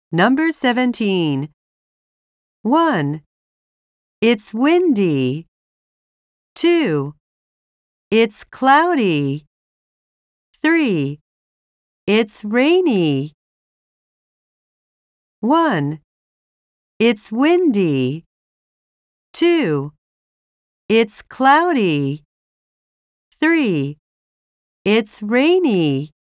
Number 17. 1. It's windy. 2. It's cloudy. 3. It's rainy. 1. It's windy. 2. It's cloudy. 3. It's rainy.